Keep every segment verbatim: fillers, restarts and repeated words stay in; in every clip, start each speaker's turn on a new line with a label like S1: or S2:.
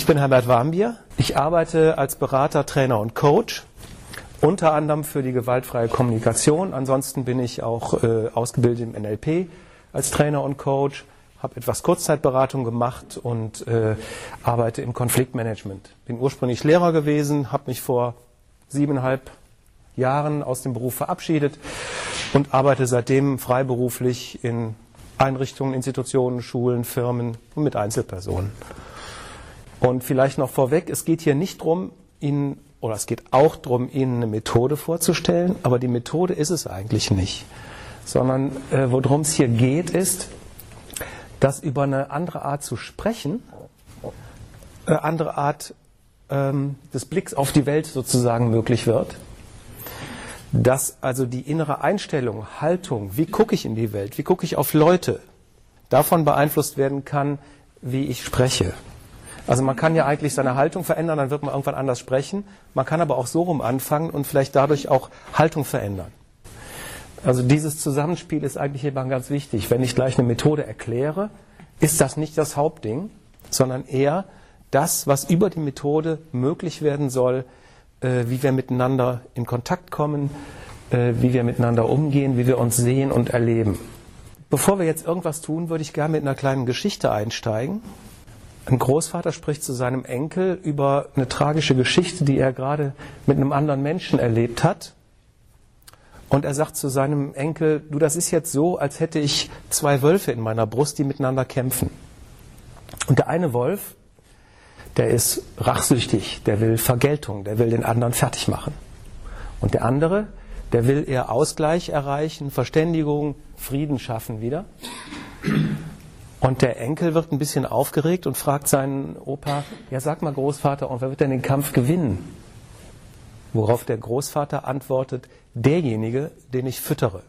S1: bin Herbert Warmbier. Ich arbeite als Berater, Trainer und Coach, unter anderem für die gewaltfreie Kommunikation. Ansonsten bin ich auch äh, ausgebildet im N L P als Trainer und Coach, habe etwas Kurzzeitberatung gemacht und äh, arbeite im Konfliktmanagement. Bin ursprünglich Lehrer gewesen, habe mich vor siebeneinhalb Jahren aus dem Beruf verabschiedet und arbeite seitdem freiberuflich in Einrichtungen, Institutionen, Schulen, Firmen und mit Einzelpersonen. Und vielleicht noch vorweg, es geht hier nicht darum, Ihnen, oder es geht auch darum, Ihnen eine Methode vorzustellen, aber die Methode ist es eigentlich nicht. Sondern äh, worum es hier geht, ist, dass über eine andere Art zu sprechen, eine andere Art ähm, des Blicks auf die Welt sozusagen möglich wird. Dass also die innere Einstellung, Haltung, wie gucke ich in die Welt, wie gucke ich auf Leute, davon beeinflusst werden kann, wie ich spreche. Also man kann ja eigentlich seine Haltung verändern, dann wird man irgendwann anders sprechen. Man kann aber auch so rum anfangen und vielleicht dadurch auch Haltung verändern. Also dieses Zusammenspiel ist eigentlich immer ganz wichtig. Wenn ich gleich eine Methode erkläre, ist das nicht das Hauptding, sondern eher das, was über die Methode möglich werden soll, wie wir miteinander in Kontakt kommen, wie wir miteinander umgehen, wie wir uns sehen und erleben. Bevor wir jetzt irgendwas tun, würde ich gerne mit einer kleinen Geschichte einsteigen. Ein Großvater spricht zu seinem Enkel über eine tragische Geschichte, die er gerade mit einem anderen Menschen erlebt hat. Und er sagt zu seinem Enkel, du, das ist jetzt so, als hätte ich zwei Wölfe in meiner Brust, die miteinander kämpfen. Und der eine Wolf, der ist rachsüchtig, der will Vergeltung, der will den anderen fertig machen. Und der andere, der will eher Ausgleich erreichen, Verständigung, Frieden schaffen wieder. Und der Enkel wird ein bisschen aufgeregt und fragt seinen Opa, ja sag mal Großvater, und wer wird denn den Kampf gewinnen? Worauf der Großvater antwortet, derjenige, den ich füttere.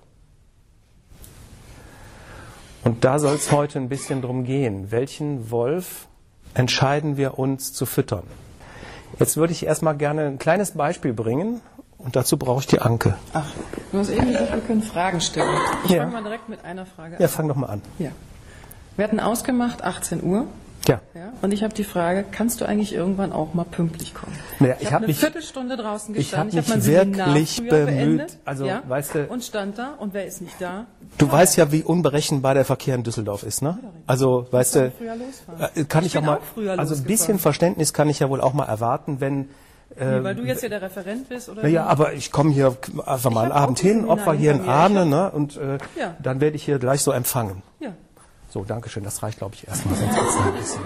S1: Und da soll es heute ein bisschen drum gehen. Welchen Wolf entscheiden wir uns zu füttern? Jetzt würde ich erstmal gerne ein kleines Beispiel bringen und dazu brauche ich die Anke.
S2: Ach, du hast eben gesagt, wir können Fragen stellen. Ich
S1: ja.
S2: fange mal direkt mit einer Frage an.
S1: Ja, fang doch mal an.
S2: Ja. Wir hatten ausgemacht achtzehn Uhr.
S1: Ja.
S2: Ja. Und ich habe die Frage, kannst du eigentlich irgendwann auch mal pünktlich kommen?
S1: Naja,
S2: ich
S1: ich
S2: habe
S1: hab
S2: eine
S1: mich,
S2: Viertelstunde draußen
S1: ich hab
S2: gestanden. Ich habe
S1: mich
S2: mein Seminar
S1: wirklich
S2: früher
S1: bemüht.
S2: beendet.
S1: Also,
S2: ja,
S1: weißt du,
S2: und stand da und wer ist nicht da?
S1: du weißt ja, wie unberechenbar der Verkehr in Düsseldorf ist, ne? Also, weißt du, kann ich, ich auch mal, auch also ein bisschen Verständnis kann ich ja wohl auch mal erwarten, wenn
S2: Nee, weil du jetzt ja der Referent bist, oder?
S1: Ja, aber ich komme hier einfach mal einen Abend hin, Opfer hier in Ahne, ne? Und äh,
S2: ja.
S1: dann werde ich hier gleich so empfangen.
S2: Ja.
S1: So, danke schön, das reicht, glaube ich, erstmal. Sonst wird's noch ein bisschen.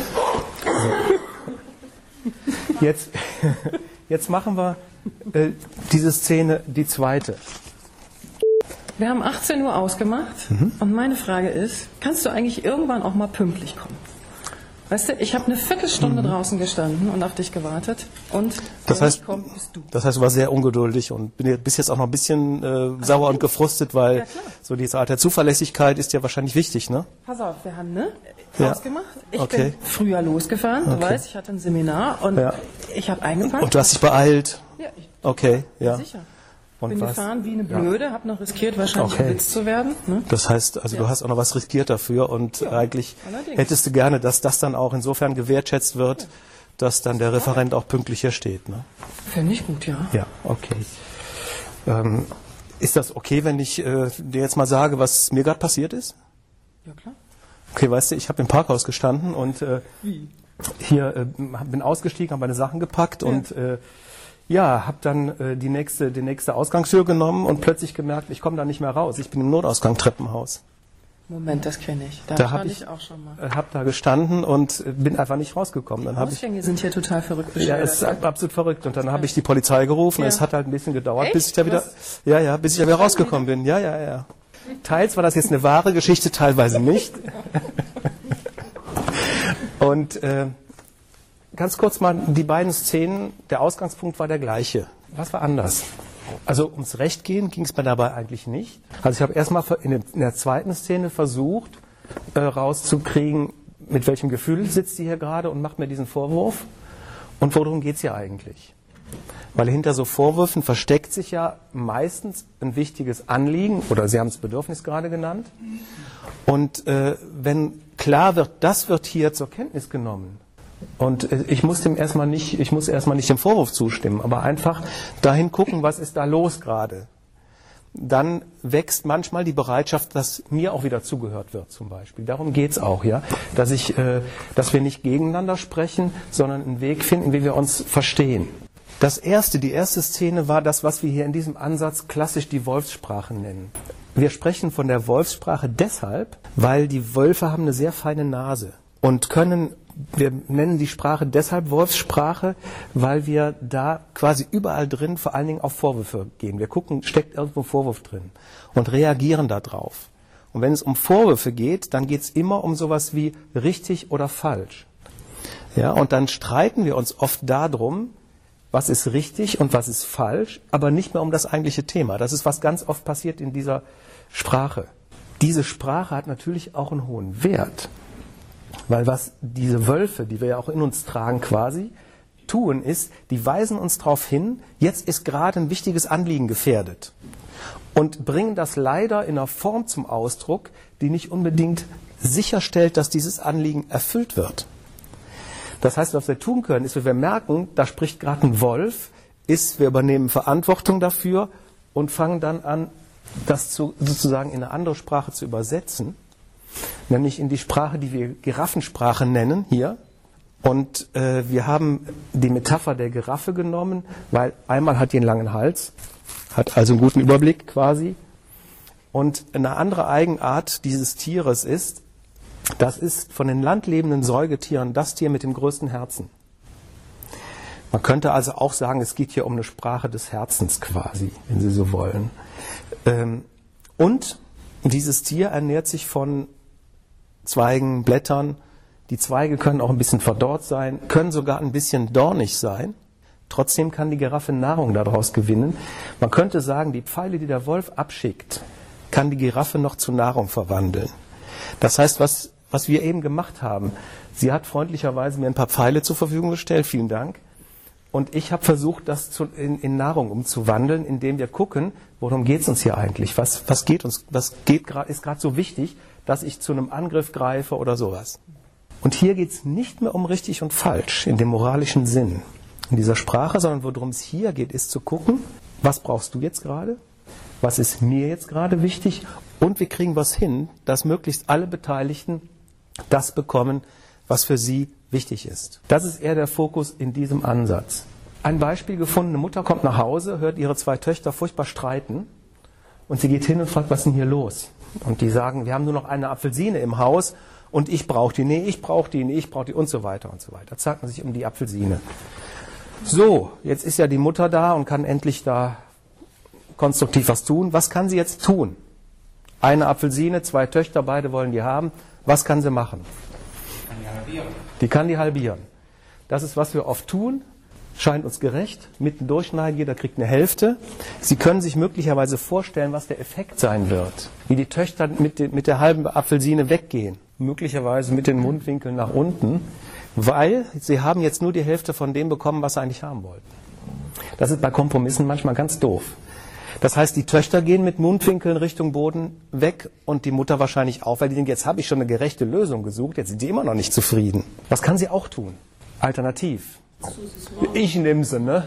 S1: So. Jetzt, jetzt machen wir äh, diese Szene, die zweite.
S2: Wir haben achtzehn Uhr ausgemacht mhm. und meine Frage ist, kannst du eigentlich irgendwann auch mal pünktlich kommen? Weißt du, ich habe eine Viertelstunde mhm. draußen gestanden und auf dich gewartet und
S1: das
S2: wenn
S1: heißt,
S2: ich komme, bist du.
S1: Das heißt, du warst sehr ungeduldig und bist jetzt auch noch ein bisschen äh, sauer und gefrustet, weil ja, so diese Art der Zuverlässigkeit ist ja wahrscheinlich wichtig, ne?
S2: Pass auf, wir haben ne
S1: ja.
S2: ausgemacht. Ich
S1: okay.
S2: bin früher losgefahren, du okay. weißt, ich hatte ein Seminar und ja. ich habe eingepackt.
S1: Und du hast dich beeilt?
S2: Ja, ich
S1: okay, ja.
S2: sicher.
S1: Und
S2: bin
S1: was?
S2: gefahren wie eine Blöde, ja. habe noch riskiert, wahrscheinlich
S1: okay.
S2: Blitz zu werden. Ne?
S1: Das heißt, also ja. du hast auch noch was riskiert dafür und ja, eigentlich allerdings. Hättest du gerne, dass das dann auch insofern gewertschätzt wird, ja. dass dann der Referent auch pünktlich hier steht. Ne?
S2: Finde ich gut, ja.
S1: Ja, okay. Ähm, ist das okay, wenn ich äh, dir jetzt mal sage, was mir gerade passiert ist?
S2: Ja, klar.
S1: Okay, weißt du, ich habe im Parkhaus gestanden und äh,
S2: wie?
S1: hier äh, bin ausgestiegen, habe meine Sachen gepackt ja. und äh, ja, habe dann äh, die nächste, die nächste Ausgangstür genommen und plötzlich gemerkt, ich komme da nicht mehr raus. Ich bin im Notausgang Treppenhaus.
S2: Moment, das kenne ich. Da,
S1: da
S2: stand
S1: ich,
S2: ich auch schon mal.
S1: Äh, habe da gestanden und äh, bin einfach nicht rausgekommen. Dann
S2: die Ausgänge ich, sind hier total verrückt bescheuert.
S1: Ja, es ist absolut verrückt. Und dann habe ich die Polizei gerufen. Ja. Es hat halt ein bisschen gedauert,
S2: Echt?
S1: bis ich da wieder, ja, ja, bis ich da wieder rausgekommen bin. Ja, ja, ja. Teils war das jetzt eine wahre Geschichte, teilweise nicht. Und äh, ganz kurz mal die beiden Szenen, der Ausgangspunkt war der gleiche. Was war anders? Also ums Recht gehen ging es mir dabei eigentlich nicht. Also ich habe erstmal in der zweiten Szene versucht äh, rauszukriegen, mit welchem Gefühl sitzt sie hier gerade und macht mir diesen Vorwurf. Und worum geht es hier eigentlich? Weil hinter so Vorwürfen versteckt sich ja meistens ein wichtiges Anliegen, oder Sie haben es Bedürfnis gerade genannt. Und äh, wenn klar wird, das wird hier zur Kenntnis genommen, Und ich muss dem erstmal nicht, ich muss erstmal nicht dem Vorwurf zustimmen, aber einfach dahin gucken, was ist da los gerade. Dann wächst manchmal die Bereitschaft, dass mir auch wieder zugehört wird, zum Beispiel. Darum geht's auch, ja, dass ich, äh, dass wir nicht gegeneinander sprechen, sondern einen Weg finden, wie wir uns verstehen. Das erste, die erste Szene war das, was wir hier in diesem Ansatz klassisch die Wolfssprache nennen. Wir sprechen von der Wolfssprache deshalb, weil die Wölfe haben eine sehr feine Nase und können, wir nennen die Sprache deshalb Wolfssprache, weil wir da quasi überall drin vor allen Dingen auf Vorwürfe gehen. Wir gucken, steckt irgendwo ein Vorwurf drin und reagieren darauf. Und wenn es um Vorwürfe geht, dann geht es immer um sowas wie richtig oder falsch. Ja, und dann streiten wir uns oft darum, was ist richtig und was ist falsch, aber nicht mehr um das eigentliche Thema. Das ist, was ganz oft passiert in dieser Sprache. Diese Sprache hat natürlich auch einen hohen Wert, weil was diese Wölfe, die wir ja auch in uns tragen quasi, tun ist, die weisen uns darauf hin, jetzt ist gerade ein wichtiges Anliegen gefährdet und bringen das leider in einer Form zum Ausdruck, die nicht unbedingt sicherstellt, dass dieses Anliegen erfüllt wird. Das heißt, was wir tun können, ist, wenn wir merken, da spricht gerade ein Wolf, ist, wir übernehmen Verantwortung dafür und fangen dann an, das zu, sozusagen in eine andere Sprache zu übersetzen, nämlich in die Sprache, die wir Giraffensprache nennen hier. Und äh, wir haben die Metapher der Giraffe genommen, weil einmal hat die einen langen Hals, hat also einen guten Überblick quasi. Und eine andere Eigenart dieses Tieres ist, das ist von den landlebenden Säugetieren das Tier mit dem größten Herzen. Man könnte also auch sagen, es geht hier um eine Sprache des Herzens quasi, wenn Sie so wollen. Und dieses Tier ernährt sich von Zweigen, Blättern. Die Zweige können auch ein bisschen verdorrt sein, können sogar ein bisschen dornig sein. Trotzdem kann die Giraffe Nahrung daraus gewinnen. Man könnte sagen, die Pfeile, die der Wolf abschickt, kann die Giraffe noch zu Nahrung verwandeln. Das heißt, was, was wir eben gemacht haben, sie hat freundlicherweise mir ein paar Pfeile zur Verfügung gestellt, vielen Dank. Und ich habe versucht, das zu, in, in Nahrung umzuwandeln, indem wir gucken, worum geht es uns hier eigentlich? Was, was geht uns, was geht grad, ist gerade so wichtig, dass ich zu einem Angriff greife oder sowas. Und hier geht es nicht mehr um richtig und falsch in dem moralischen Sinn in dieser Sprache, sondern worum es hier geht, ist zu gucken, was brauchst du jetzt gerade? Was ist mir jetzt gerade wichtig? Und wie kriegen wir es hin, dass möglichst alle Beteiligten das bekommen, was für sie wichtig ist. Das ist eher der Fokus in diesem Ansatz. Ein Beispiel gefunden, eine Mutter kommt nach Hause, hört ihre zwei Töchter furchtbar streiten und sie geht hin und fragt, was ist denn hier los? Und die sagen, wir haben nur noch eine Apfelsine im Haus und ich brauche die, nee, ich brauche die, nee, ich brauche die und so weiter und so weiter. Zacken sich um die Apfelsine. So, jetzt ist ja die Mutter da und kann endlich da konstruktiv was tun. Was kann sie jetzt tun? Eine Apfelsine, zwei Töchter, beide wollen die haben. Was kann sie machen?
S3: Kann die halbieren.
S1: Die kann die halbieren. Das ist, was wir oft tun. Scheint uns gerecht. Mitten durchschneiden, jeder kriegt eine Hälfte. Sie können sich möglicherweise vorstellen, was der Effekt sein wird. Wie die Töchter mit, de, mit der halben Apfelsine weggehen. Möglicherweise mit den Mundwinkeln nach unten. Weil sie haben jetzt nur die Hälfte von dem bekommen, was sie eigentlich haben wollten. Das ist bei Kompromissen manchmal ganz doof. Das heißt, die Töchter gehen mit Mundwinkeln Richtung Boden weg und die Mutter wahrscheinlich auch, weil die denken, jetzt habe ich schon eine gerechte Lösung gesucht, jetzt sind die immer noch nicht zufrieden. Was kann sie auch tun? Alternativ. Ich nehme sie, ne?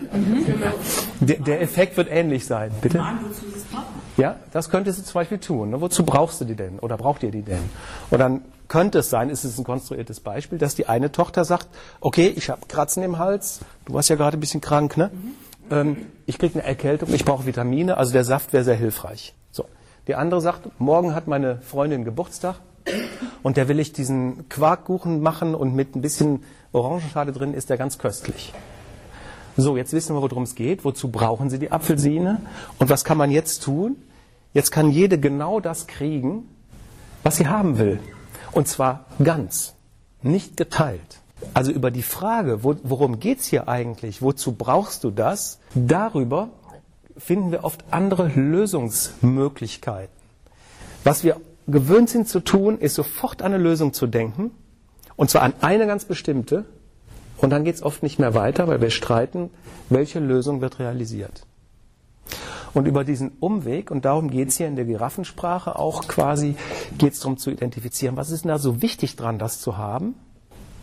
S1: Der, der Effekt wird ähnlich sein. Bitte? Ja, das könnte sie zum Beispiel tun. Ne? Wozu brauchst du die denn? Oder braucht ihr die denn? Und dann könnte es sein, ist es ein konstruiertes Beispiel, dass die eine Tochter sagt, okay, ich habe Kratzen im Hals, du warst ja gerade ein bisschen krank, ne? Ähm, ich kriege eine Erkältung, ich brauche Vitamine, also der Saft wäre sehr hilfreich. So. Die andere sagt, morgen hat meine Freundin Geburtstag und der will ich diesen Quarkkuchen machen und mit ein bisschen Orangenschale drin ist der ganz köstlich. So, jetzt wissen wir, worum es geht. Wozu brauchen Sie die Apfelsine? Und was kann man jetzt tun? Jetzt kann jede genau das kriegen, was sie haben will. Und zwar ganz, nicht geteilt. Also über die Frage, wo, worum geht es hier eigentlich, wozu brauchst du das, darüber finden wir oft andere Lösungsmöglichkeiten. Was wir gewöhnt sind zu tun, ist sofort an eine Lösung zu denken, und zwar an eine ganz bestimmte, und dann geht es oft nicht mehr weiter, weil wir streiten, welche Lösung wird realisiert. Und über diesen Umweg, und darum geht es hier in der Giraffensprache auch quasi, geht es darum zu identifizieren, was ist denn da so wichtig dran, das zu haben?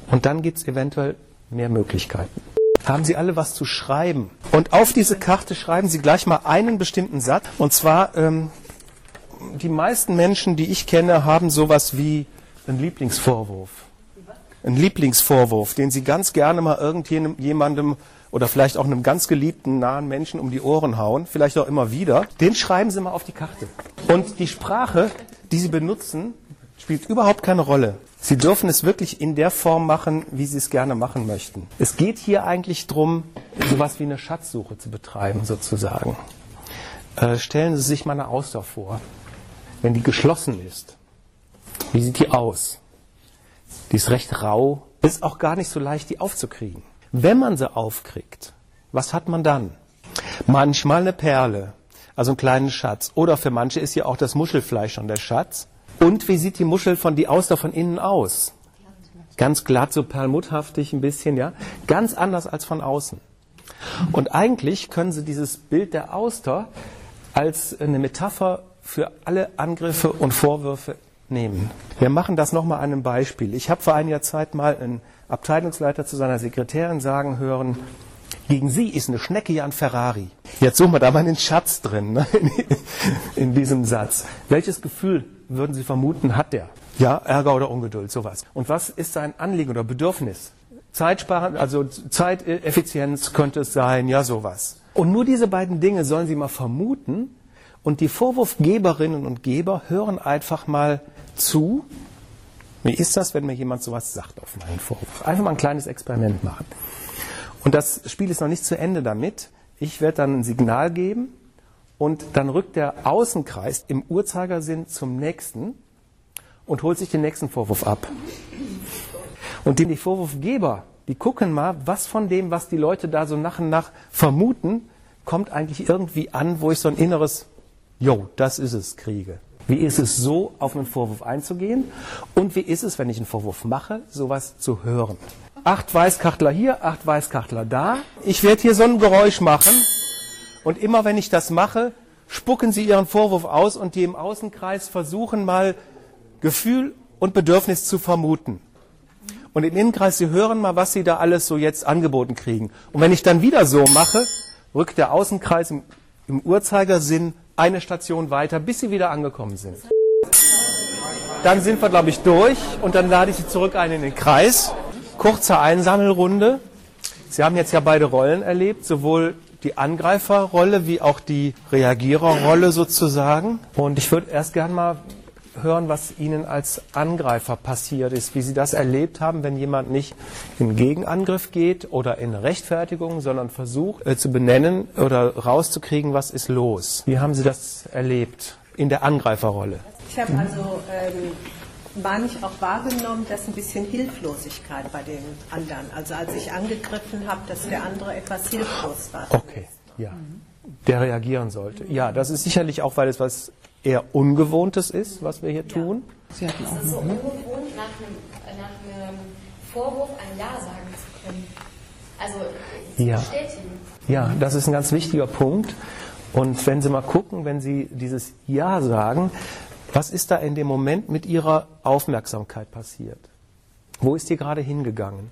S1: Und dann gibt es eventuell mehr Möglichkeiten. Haben Sie alle was zu schreiben? Und auf diese Karte schreiben Sie gleich mal einen bestimmten Satz. Und zwar, ähm, die meisten Menschen, die ich kenne, haben sowas wie einen Lieblingsvorwurf. Einen Lieblingsvorwurf, den sie ganz gerne mal irgendjemandem oder vielleicht auch einem ganz geliebten, nahen Menschen um die Ohren hauen, vielleicht auch immer wieder. Den schreiben Sie mal auf die Karte. Und die Sprache, die Sie benutzen, spielt überhaupt keine Rolle. Sie dürfen es wirklich in der Form machen, wie Sie es gerne machen möchten. Es geht hier eigentlich darum, sowas wie eine Schatzsuche zu betreiben, sozusagen. Äh, stellen Sie sich mal eine Auster vor. Wenn die geschlossen ist, wie sieht die aus? Die ist recht rau, ist auch gar nicht so leicht, die aufzukriegen. Wenn man sie aufkriegt, was hat man dann? Manchmal eine Perle, also einen kleinen Schatz. Oder für manche ist ja auch das Muschelfleisch schon der Schatz. Und wie sieht die Muschel von die Auster von innen aus? Ganz glatt, so perlmutthaftig ein bisschen, ja. Ganz anders als von außen. Und eigentlich können Sie dieses Bild der Auster als eine Metapher für alle Angriffe und Vorwürfe nehmen. Wir machen das nochmal an einem Beispiel. Ich habe vor einiger Zeit mal einen Abteilungsleiter zu seiner Sekretärin sagen hören, gegen Sie ist eine Schnecke ja ein Ferrari. Jetzt suchen wir da mal den Schatz drin, ne? In diesem Satz. Welches Gefühl würden Sie vermuten, hat der? Ja, Ärger oder Ungeduld, sowas. Und was ist sein Anliegen oder Bedürfnis? Zeitsparen, also Zeiteffizienz könnte es sein, ja sowas. Und nur diese beiden Dinge sollen Sie mal vermuten. Und die Vorwurfgeberinnen und Geber hören einfach mal zu. Wie ist das, wenn mir jemand sowas sagt auf meinen Vorwurf? Einfach mal ein kleines Experiment machen. Und das Spiel ist noch nicht zu Ende damit. Ich werde dann ein Signal geben und dann rückt der Außenkreis im Uhrzeigersinn zum nächsten und holt sich den nächsten Vorwurf ab. Und die Vorwurfgeber, die gucken mal, was von dem, was die Leute da so nach und nach vermuten, kommt eigentlich irgendwie an, wo ich so ein inneres Jo, das ist es, kriege. Wie ist es so, auf einen Vorwurf einzugehen? Und wie ist es, wenn ich einen Vorwurf mache, sowas zu hören? Acht Weißkachtler hier, acht Weißkachtler da. Ich werde hier so ein Geräusch machen. Und immer wenn ich das mache, spucken Sie Ihren Vorwurf aus und die im Außenkreis versuchen mal Gefühl und Bedürfnis zu vermuten. Und im Innenkreis, Sie hören mal, was Sie da alles so jetzt angeboten kriegen. Und wenn ich dann wieder so mache, rückt der Außenkreis im, im Uhrzeigersinn eine Station weiter, bis Sie wieder angekommen sind. Dann sind wir, glaube ich, durch und dann lade ich Sie zurück ein in den Kreis. Kurze Einsammelrunde. Sie haben jetzt ja beide Rollen erlebt, sowohl die Angreiferrolle wie auch die Reagiererrolle sozusagen. Und ich würde erst gern mal hören, was Ihnen als Angreifer passiert ist, wie Sie das erlebt haben, wenn jemand nicht in Gegenangriff geht oder in Rechtfertigung, sondern versucht äh, zu benennen oder rauszukriegen, was ist los. Wie haben Sie das erlebt in der Angreiferrolle?
S3: Ich habe also ähm, manch auch wahrgenommen, dass ein bisschen Hilflosigkeit bei den anderen, also als ich angegriffen habe, dass der andere etwas hilflos war.
S1: Okay, ja, der reagieren sollte. Ja, das ist sicherlich auch, weil es was eher Ungewohntes ist, was wir hier tun.
S4: Sie hatten auch es ist so ungewohnt, nach einem, nach einem Vorwurf ein Ja sagen zu können. Also zu
S1: ja.
S4: bestätigen.
S1: Ja, das ist ein ganz wichtiger Punkt. Und wenn Sie mal gucken, wenn Sie dieses Ja sagen, was ist da in dem Moment mit Ihrer Aufmerksamkeit passiert? Wo ist die gerade hingegangen?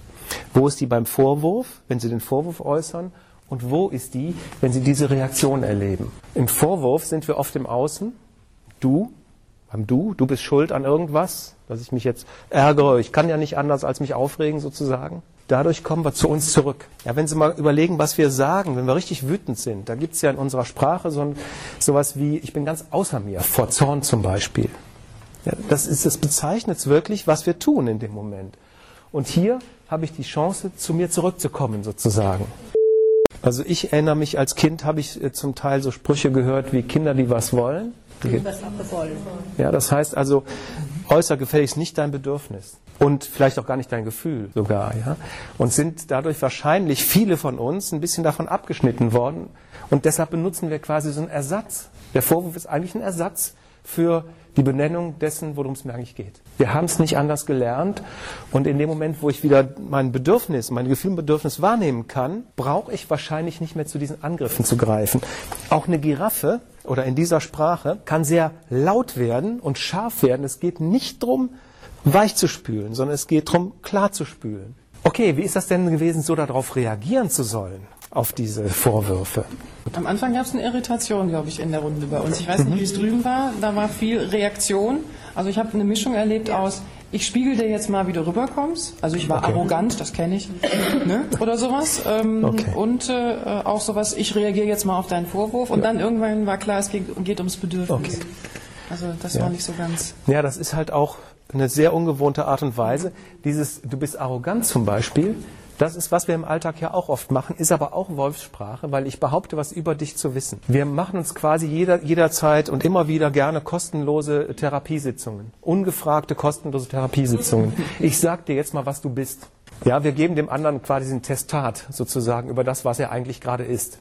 S1: Wo ist die beim Vorwurf, wenn Sie den Vorwurf äußern? Und wo ist die, wenn Sie diese Reaktion erleben? Im Vorwurf sind wir oft im Außen. Du, beim Du, du bist schuld an irgendwas, dass ich mich jetzt ärgere. Ich kann ja nicht anders als mich aufregen sozusagen. Dadurch kommen wir zu uns zurück. Ja, wenn Sie mal überlegen, was wir sagen, wenn wir richtig wütend sind, da gibt es ja in unserer Sprache so ein, sowas wie, ich bin ganz außer mir, vor Zorn zum Beispiel. Ja, das ist, das bezeichnet wirklich, was wir tun in dem Moment. Und hier habe ich die Chance, zu mir zurückzukommen sozusagen. Also ich erinnere mich, als Kind habe ich zum Teil so Sprüche gehört wie Kinder, die was wollen.
S3: Die was auch wollen.
S1: Ja, das heißt also, äußer gefälligst nicht dein Bedürfnis und vielleicht auch gar nicht dein Gefühl sogar. Ja? Und sind dadurch wahrscheinlich viele von uns ein bisschen davon abgeschnitten worden und deshalb benutzen wir quasi so einen Ersatz. Der Vorwurf ist eigentlich ein Ersatz für die Benennung dessen, worum es mir eigentlich geht. Wir haben es nicht anders gelernt und in dem Moment, wo ich wieder mein Bedürfnis, mein Gefühl und Bedürfnis wahrnehmen kann, brauche ich wahrscheinlich nicht mehr zu diesen Angriffen zu greifen. Auch eine Giraffe oder in dieser Sprache kann sehr laut werden und scharf werden. Es geht nicht darum, weich zu spülen, sondern es geht darum, klar zu spülen. Okay, wie ist das denn gewesen, so darauf reagieren zu sollen, auf diese Vorwürfe?
S2: Am Anfang gab es eine Irritation, glaube ich, in der Runde bei uns. Ich weiß nicht,
S1: Mhm.
S2: wie es drüben war. Da war viel Reaktion. Also ich habe eine Mischung erlebt aus, ich spiegel dir jetzt mal, wie du rüberkommst. Also ich war
S1: Okay.
S2: arrogant, das kenne ich. Ne? Oder sowas. Ähm,
S1: Okay.
S2: Und äh, auch sowas, ich reagiere jetzt mal auf deinen Vorwurf. Und dann irgendwann war klar, es geht, geht ums Bedürfnis.
S1: Okay.
S2: Also das
S1: Ja.
S2: war nicht so ganz...
S1: Ja, das ist halt auch eine sehr ungewohnte Art und Weise. Dieses, du bist arrogant zum Beispiel, das ist, was wir im Alltag ja auch oft machen, ist aber auch Wolfssprache, weil ich behaupte, was über dich zu wissen. Wir machen uns quasi jeder, jederzeit und immer wieder gerne kostenlose Therapiesitzungen, ungefragte kostenlose Therapiesitzungen. Ich sag dir jetzt mal, was du bist. Ja, wir geben dem anderen quasi ein Testat sozusagen über das, was er eigentlich gerade ist.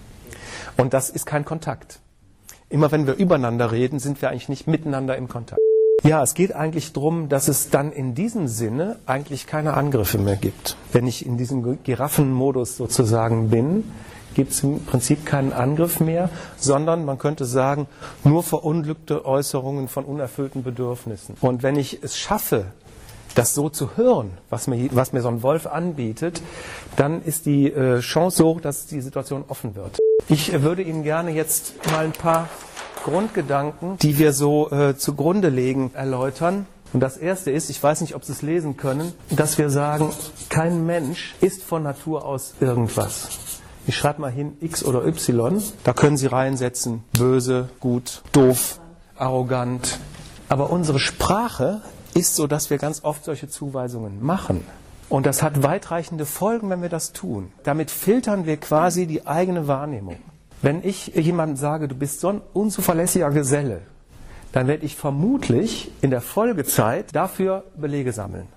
S1: Und das ist kein Kontakt. Immer wenn wir übereinander reden, sind wir eigentlich nicht miteinander im Kontakt. Ja, es geht eigentlich darum, dass es dann in diesem Sinne eigentlich keine Angriffe mehr gibt. Wenn ich in diesem Giraffenmodus sozusagen bin, gibt es im Prinzip keinen Angriff mehr, sondern man könnte sagen, nur verunglückte Äußerungen von unerfüllten Bedürfnissen. Und wenn ich es schaffe, das so zu hören, was mir, was mir so ein Wolf anbietet, dann ist die äh, Chance so hoch, dass die Situation offen wird. Ich äh, würde Ihnen gerne jetzt mal ein paar Grundgedanken, die wir so äh, zugrunde legen, erläutern. Und das erste ist, ich weiß nicht, ob Sie es lesen können, dass wir sagen, kein Mensch ist von Natur aus irgendwas. Ich schreibe mal hin X oder Y, da können Sie reinsetzen, böse, gut, doof, arrogant. Aber unsere Sprache ist so, dass wir ganz oft solche Zuweisungen machen. Und das hat weitreichende Folgen, wenn wir das tun. Damit filtern wir quasi die eigene Wahrnehmung. Wenn ich jemandem sage, du bist so ein unzuverlässiger Geselle, dann werde ich vermutlich in der Folgezeit dafür Belege sammeln.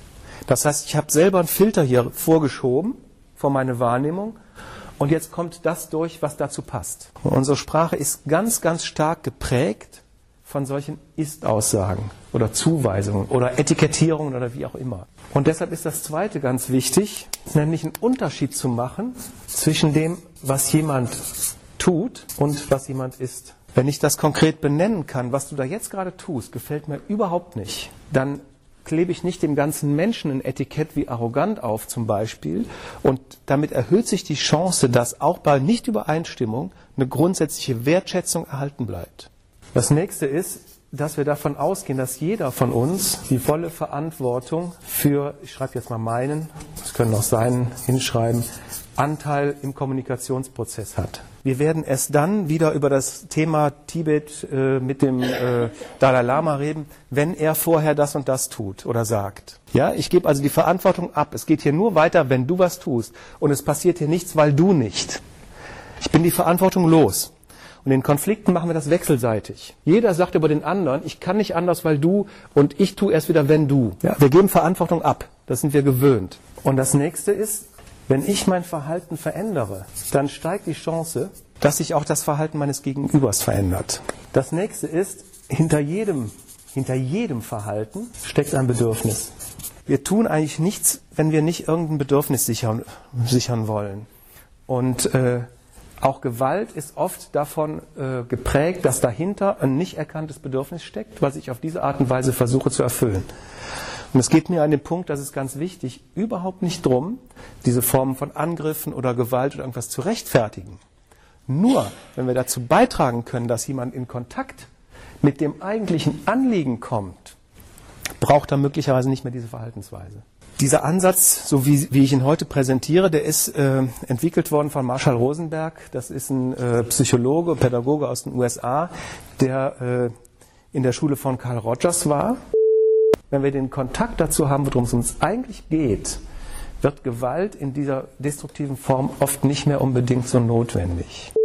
S1: Das heißt, ich habe selber einen Filter hier vorgeschoben vor meine Wahrnehmung und jetzt kommt das durch, was dazu passt. Und unsere Sprache ist ganz, ganz stark geprägt von solchen Ist-Aussagen oder Zuweisungen oder Etikettierungen oder wie auch immer. Und deshalb ist das Zweite ganz wichtig, nämlich einen Unterschied zu machen zwischen dem, was jemand tut und was jemand ist. Wenn ich das konkret benennen kann, was du da jetzt gerade tust, gefällt mir überhaupt nicht, dann klebe ich nicht dem ganzen Menschen ein Etikett wie arrogant auf zum Beispiel und damit erhöht sich die Chance, dass auch bei Nichtübereinstimmung eine grundsätzliche Wertschätzung erhalten bleibt. Das nächste ist, dass wir davon ausgehen, dass jeder von uns die volle Verantwortung für, ich schreibe jetzt mal meinen, das können auch seinen hinschreiben, Anteil im Kommunikationsprozess hat. Wir werden erst dann wieder über das Thema Tibet äh, mit dem äh, Dalai Lama reden, wenn er vorher das und das tut oder sagt. Ja, ich gebe also die Verantwortung ab. Es geht hier nur weiter, wenn du was tust. Und es passiert hier nichts, weil du nicht. Ich bin die Verantwortung los. Und in Konflikten machen wir das wechselseitig. Jeder sagt über den anderen, ich kann nicht anders, weil du, und ich tue erst wieder, wenn du. Ja, wir geben Verantwortung ab. Das sind wir gewöhnt. Und das nächste ist, wenn ich mein Verhalten verändere, dann steigt die Chance, dass sich auch das Verhalten meines Gegenübers verändert. Das nächste ist, hinter jedem, hinter jedem Verhalten steckt ein Bedürfnis. Wir tun eigentlich nichts, wenn wir nicht irgendein Bedürfnis sichern, sichern wollen. Und äh, auch Gewalt ist oft davon äh, geprägt, dass dahinter ein nicht erkanntes Bedürfnis steckt, was ich auf diese Art und Weise versuche zu erfüllen. Und es geht mir an den Punkt, das ist ganz wichtig, überhaupt nicht drum, diese Formen von Angriffen oder Gewalt oder irgendwas zu rechtfertigen. Nur, wenn wir dazu beitragen können, dass jemand in Kontakt mit dem eigentlichen Anliegen kommt, braucht er möglicherweise nicht mehr diese Verhaltensweise. Dieser Ansatz, so wie, wie ich ihn heute präsentiere, der ist äh, entwickelt worden von Marshall Rosenberg. Das ist ein äh, Psychologe, Pädagoge aus den U S A, der äh, in der Schule von Carl Rogers war. Wenn wir den Kontakt dazu haben, worum es uns eigentlich geht, wird Gewalt in dieser destruktiven Form oft nicht mehr unbedingt so notwendig.